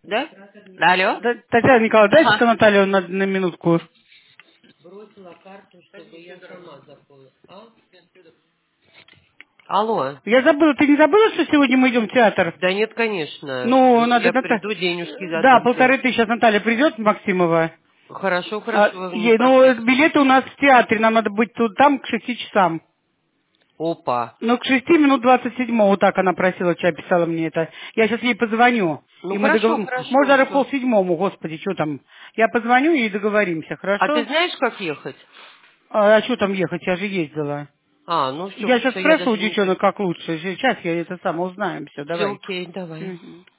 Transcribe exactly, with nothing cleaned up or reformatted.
Да? Да, алло? Да, Татьяна Николаевна, Ага. дайте-ка Наталью на, на минутку. Бросила карту, чтобы я сама заполнила. А? Алло. Я забыла, ты не забыла, что сегодня мы идем в театр? Да нет, конечно. Ну, надо... Я Ната... приду, денежки Да, задам тебе. полторы тысячи, сейчас Наталья придет, Максимова. Хорошо, А, хорошо, не ей, ну, проблема. билеты у нас в театре, нам надо быть тут, там к шести часам. Опа. Ну, к шести минут двадцать седьмого, вот так она просила, что писала мне это. Я сейчас ей позвоню. Ну И мы хорошо, договоримся. Может, хорошо, даже в все. полседьмому, господи, что там. Я позвоню и договоримся, А ты хорошо? знаешь, как ехать? А, а что там ехать? Я же ездила. А, ну все, Я сейчас хорошо, я спрошу у даже не... девчонок, как лучше. Сейчас я это самое узнаем все, Все давай. окей, давай. Мгм.